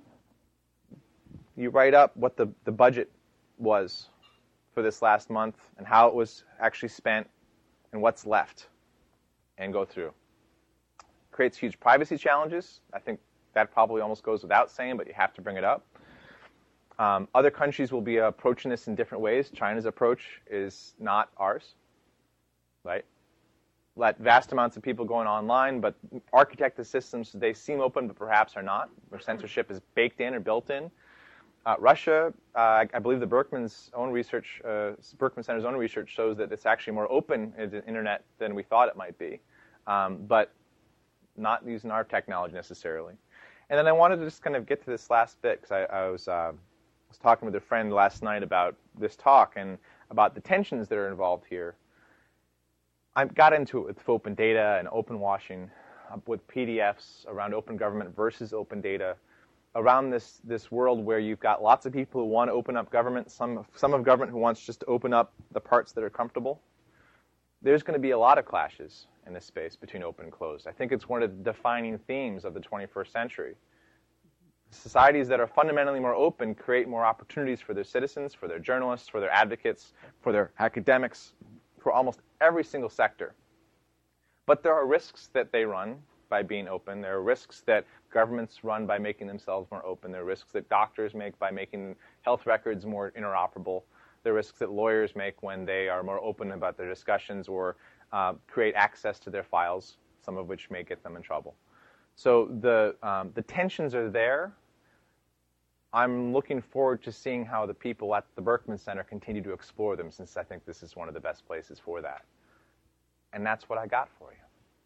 [SPEAKER 3] you write up what the, the budget was for this last month and how it was actually spent and what's left, and go through. Creates huge privacy challenges. I think that probably almost goes without saying, but you have to bring it up. Um, other countries will be approaching this in different ways. China's approach is not ours, right? Let vast amounts of people going online, but architect the systems so they seem open, but perhaps are not, where censorship is baked in or built in. Uh, Russia, uh, I, I believe the Berkman's own research, uh, Berkman Center's own research shows that it's actually more open in the internet than we thought it might be, um, but not using our technology necessarily. And then I wanted to just kind of get to this last bit because I, I was uh, was talking with a friend last night about this talk and about the tensions that are involved here. I got into it with open data and open washing, uh, with P D Fs around open government versus open data, around this this world where you've got lots of people who want to open up government, some some of government who wants just to open up the parts that are comfortable. There's going to be a lot of clashes in this space between open and closed. I think it's one of the defining themes of the twenty-first century. Societies that are fundamentally more open create more opportunities for their citizens, for their journalists, for their advocates, for their academics, for almost every single sector. But there are risks that they run by being open. There are risks that governments run by making themselves more open. There are risks that doctors make by making health records more interoperable. There are risks that lawyers make when they are more open about their discussions or uh, create access to their files, some of which may get them in trouble. So the um, the tensions are there. I'm looking forward to seeing how the people at the Berkman Center continue to explore them, since I think this is one of the best places for that. And that's what I got for you.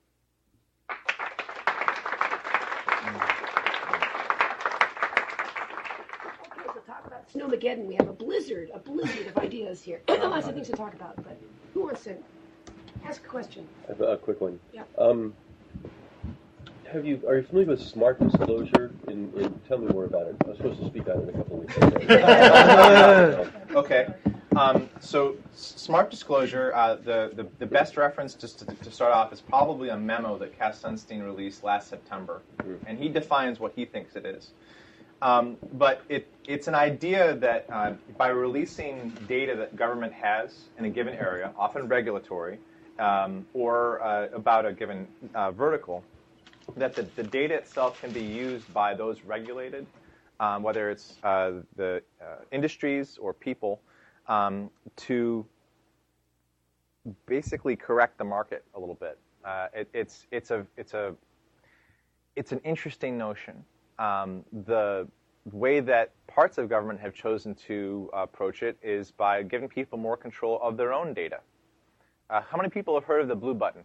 [SPEAKER 2] Okay, so talk about Snowmageddon. We have a blizzard, a blizzard of ideas here. Lots of things to talk about, but who wants to ask a question?
[SPEAKER 4] I have a quick one.
[SPEAKER 2] Yeah.
[SPEAKER 4] Um, have you are you familiar with smart disclosure? In, in tell me more about it. I was supposed to speak on it in a couple of weeks.
[SPEAKER 3] Okay. Um, so s- smart disclosure, uh, the, the the best reference just to, to start off is probably a memo that Cass Sunstein released last September, mm-hmm. and he defines what he thinks it is. Um, but it it's an idea that uh, by releasing data that government has in a given area, often regulatory, um, or uh, about a given uh, vertical, that the, the data itself can be used by those regulated, um, whether it's uh, the uh, industries or people, um, to basically correct the market a little bit. Uh, it, it's it's a it's a it's an interesting notion. Um, the way that parts of government have chosen to uh, approach it is by giving people more control of their own data. Uh, how many people have heard of the Blue Button?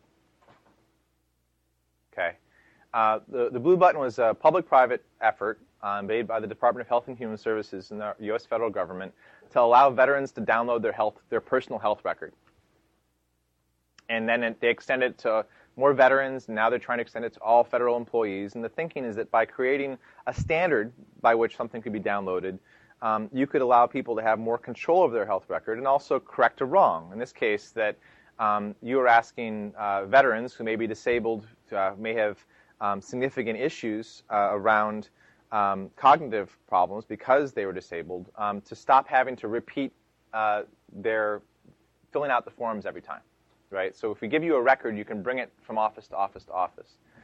[SPEAKER 3] Okay. Uh, the, the Blue Button was a public-private effort uh, made by the Department of Health and Human Services and the U S federal government to allow veterans to download their health, their personal health record. And then it, they extended it to more veterans, and now they're trying to extend it to all federal employees. And the thinking is that by creating a standard by which something could be downloaded, um, you could allow people to have more control over their health record and also correct a wrong. In this case, that um, you are asking uh, veterans who may be disabled, uh, may have um, significant issues uh, around um, cognitive problems because they were disabled, um, to stop having to repeat uh, their filling out the forms every time, right? So if we give you a record, you can bring it from office to office to office.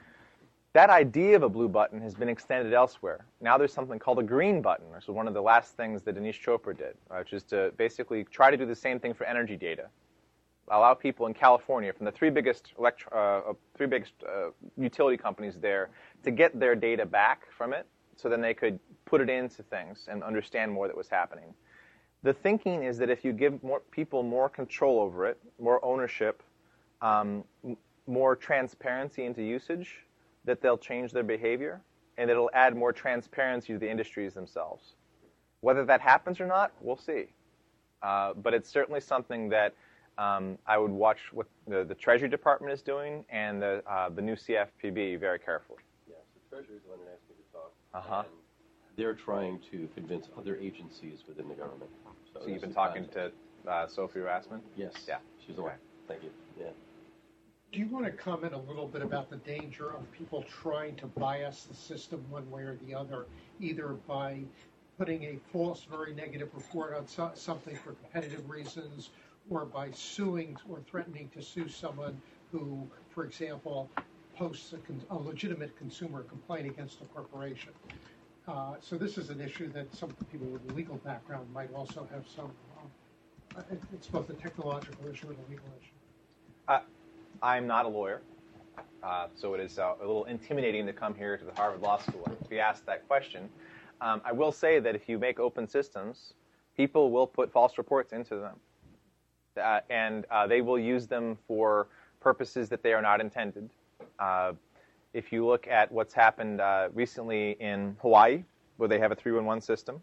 [SPEAKER 3] That idea of a blue button has been extended elsewhere. Now there's something called a green button, which is one of the last things that Anish Chopra did, which is to basically try to do the same thing for energy data. Allow people in California, from the three biggest electro, uh, three biggest uh, utility companies there, to get their data back from it, so then they could put it into things and understand more that was happening. The thinking is that if you give more people more control over it, more ownership, um, m- more transparency into usage, that they'll change their behavior, and it'll add more transparency to the industries themselves. Whether that happens or not, we'll see. Uh, but it's certainly something that um, I would watch what the, the Treasury Department is doing and the, uh, the new C F P B very carefully.
[SPEAKER 4] Yes, the Treasury is the one that asked me to talk.
[SPEAKER 3] Uh-huh.
[SPEAKER 4] And they're trying to convince other agencies within the government. So,
[SPEAKER 3] So you've been
[SPEAKER 4] this is
[SPEAKER 3] talking
[SPEAKER 4] not-
[SPEAKER 3] to uh, Sophie Rassman?
[SPEAKER 4] Yes.
[SPEAKER 3] Yeah.
[SPEAKER 4] She's the one.
[SPEAKER 3] Okay.
[SPEAKER 4] Thank you. Yeah.
[SPEAKER 5] Do you want to comment a little bit about the danger of people trying to bias the system one way or the other, either by putting a false, very negative report on so- something for competitive reasons, or by suing or threatening to sue someone who, for example, posts a, con- a legitimate consumer complaint against a corporation? Uh, so this is an issue that some people with a legal background might also have some, uh, it- it's both a technological issue and a legal issue.
[SPEAKER 3] Uh, I'm not a lawyer, uh, so it is uh, a little intimidating to come here to the Harvard Law School and be asked that question. Um, I will say that if you make open systems, people will put false reports into them, uh, and uh, they will use them for purposes that they are not intended. Uh, if you look at what's happened uh, recently in Hawaii, where they have a three one one system,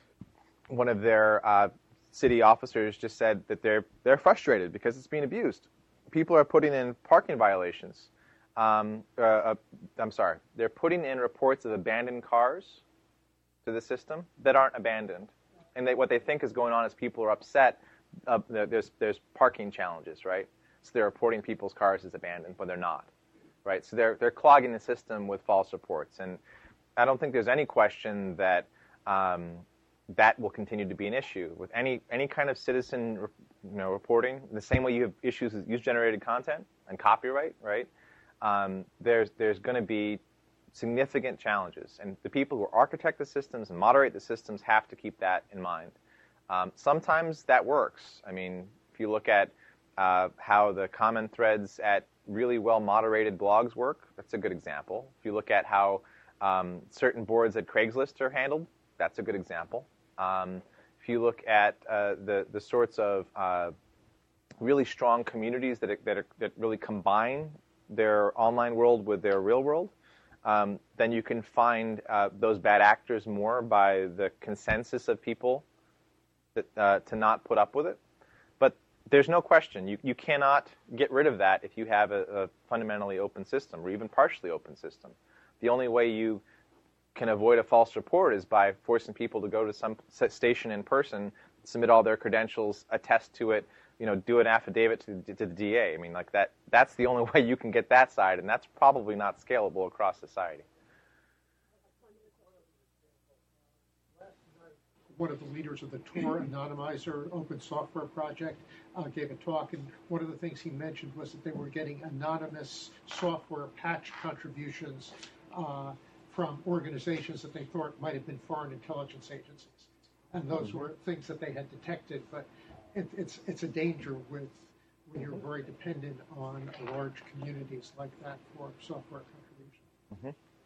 [SPEAKER 3] one of their uh, city officers just said that they're they're frustrated because it's being abused. People are putting in parking violations. Um, uh, uh, I'm sorry. They're putting in reports of abandoned cars to the system that aren't abandoned. And they, what they think is going on is people are upset. Uh, there's, there's parking challenges, right? So they're reporting people's cars as abandoned, but they're not, right? So they're, they're clogging the system with false reports. And I don't think there's any question that um, that will continue to be an issue with any any kind of citizen, you know, reporting. The same way you have issues with user-generated content and copyright, right? Um, there's there's going to be significant challenges, and the people who architect the systems and moderate the systems have to keep that in mind. Um, sometimes that works. I mean, if you look at uh, how the common threads at really well-moderated blogs work, that's a good example. If you look at how um, certain boards at Craigslist are handled, that's a good example. Um, if you look at uh, the the sorts of uh, really strong communities that are, that are, that really combine their online world with their real world, um, then you can find uh, those bad actors more by the consensus of people that, uh, to not put up with it. But there's no question you you cannot get rid of that if you have a, a fundamentally open system or even partially open system. The only way you can avoid a false report is by forcing people to go to some station in person, submit all their credentials, attest to it, you know, do an affidavit to, to the D A. I mean, like that. That's the only way you can get that side, and that's probably not scalable across society.
[SPEAKER 5] One of the leaders of the Tor Anonymizer open software project uh, gave a talk, and one of the things he mentioned was that they were getting anonymous software patch contributions uh, from organizations that they thought might have been foreign intelligence agencies. And those mm-hmm. were things that they had detected, but it, it's it's a danger with when you're very dependent on large communities like that for software contribution.
[SPEAKER 3] Mm-hmm.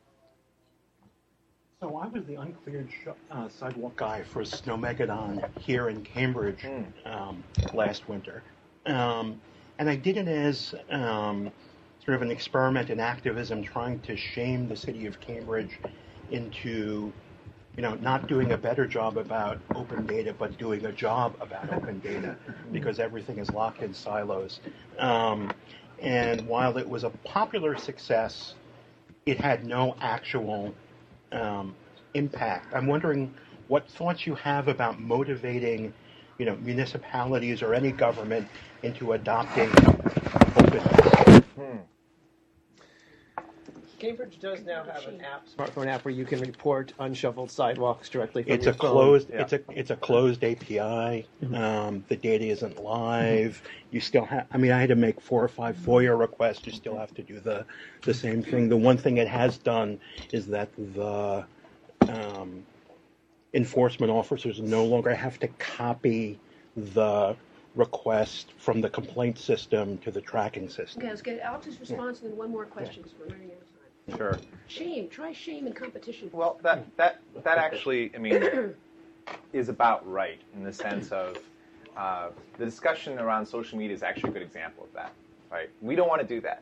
[SPEAKER 6] So I was the uncleared sh- uh, sidewalk guy for Snowmegadon here in Cambridge mm. um, last winter. Um, and I did it as um, sort of an experiment in activism, trying to shame the city of Cambridge into, you know, not doing a better job about open data, but doing a job about open data, because everything is locked in silos. Um, and while it was a popular success, it had no actual um, impact. I'm wondering what thoughts you have about motivating, you know, municipalities or any government into adopting openness.
[SPEAKER 3] Hmm.
[SPEAKER 7] Cambridge does now have an app, smartphone app, where you can report unshoveled sidewalks directly from
[SPEAKER 6] It's
[SPEAKER 7] your
[SPEAKER 6] a
[SPEAKER 7] phone.
[SPEAKER 6] closed.
[SPEAKER 3] Yeah.
[SPEAKER 6] It's a it's a closed A P I.
[SPEAKER 7] Mm-hmm.
[SPEAKER 6] Um, the data isn't live. You still have. I mean, I had to make four or five FOIA requests. You still have to do the the same thing. The one thing it has done is that the um, enforcement officers no longer have to copy the request from the complaint system to the tracking system.
[SPEAKER 2] Okay, let's get Alex's response and then one more question because we're running out of time.
[SPEAKER 3] Sure.
[SPEAKER 2] Shame. Try shame and competition.
[SPEAKER 3] Well, that that that actually, I mean, is about right in the sense of uh, the discussion around social media is actually a good example of that. Right? We don't want to do that.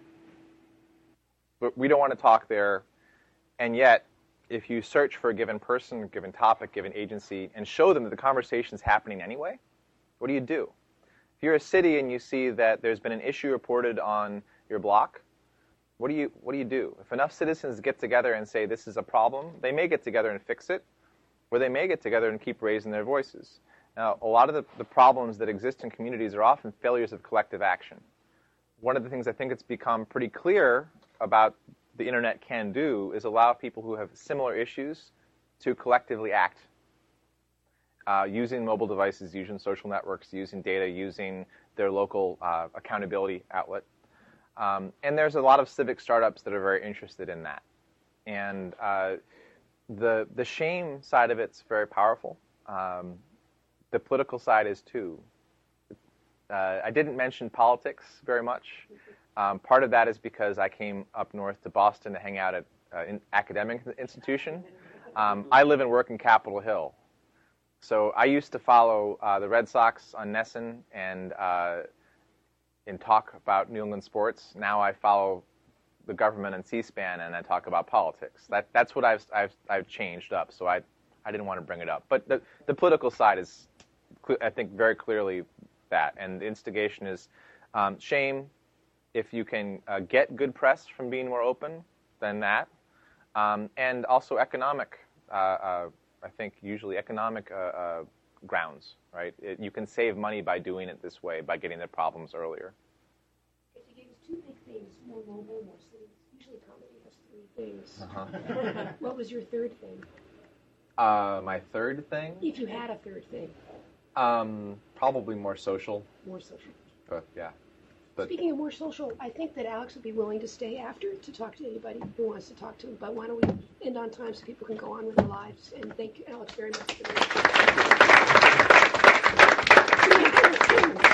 [SPEAKER 3] But we don't want to talk there, and yet, if you search for a given person, given topic, given agency, and show them that the conversation is happening anyway, what do you do? If you're a city and you see that there's been an issue reported on your block, what do you what do you do? If enough citizens get together and say this is a problem, they may get together and fix it, or they may get together and keep raising their voices. Now, a lot of the, the problems that exist in communities are often failures of collective action. One of the things I think it's become pretty clear about the internet can do is allow people who have similar issues to collectively act. Uh, using mobile devices, using social networks, using data, using their local uh, accountability outlet. Um, and there's a lot of civic startups that are very interested in that. And uh, the the shame side of it's very powerful. Um, the political side is too. Uh, I didn't mention politics very much. Um, part of that is because I came up north to Boston to hang out at an uh, academic institution. Um, I live and work in Capitol Hill. So I used to follow uh, the Red Sox on Nesson and uh, and talk about New England sports. Now I follow the government on C-SPAN and I talk about politics. That that's what I've I've I've changed up. So I I didn't want to bring it up. But the the political side is, I think, very clearly that. And the instigation is um, shame. If you can uh, get good press from being more open, then that, um, and also economic. Uh, uh, I think usually economic uh, uh, grounds, right? It, you can save money by doing it this way, by getting the problems earlier.
[SPEAKER 2] Okay, so you gave us two big things: more mobile, more cities. Usually, comedy has three things.
[SPEAKER 3] Uh-huh.
[SPEAKER 2] What was your third thing?
[SPEAKER 3] Uh, my third thing,
[SPEAKER 2] If you had a third thing,
[SPEAKER 3] um, probably more social,
[SPEAKER 2] more social.
[SPEAKER 3] but yeah. But
[SPEAKER 2] Speaking of more social, I think that Alex would be willing to stay after to talk to anybody who wants to talk to him. But why don't we end on time so people can go on with their lives? And thank you, Alex, very much for this.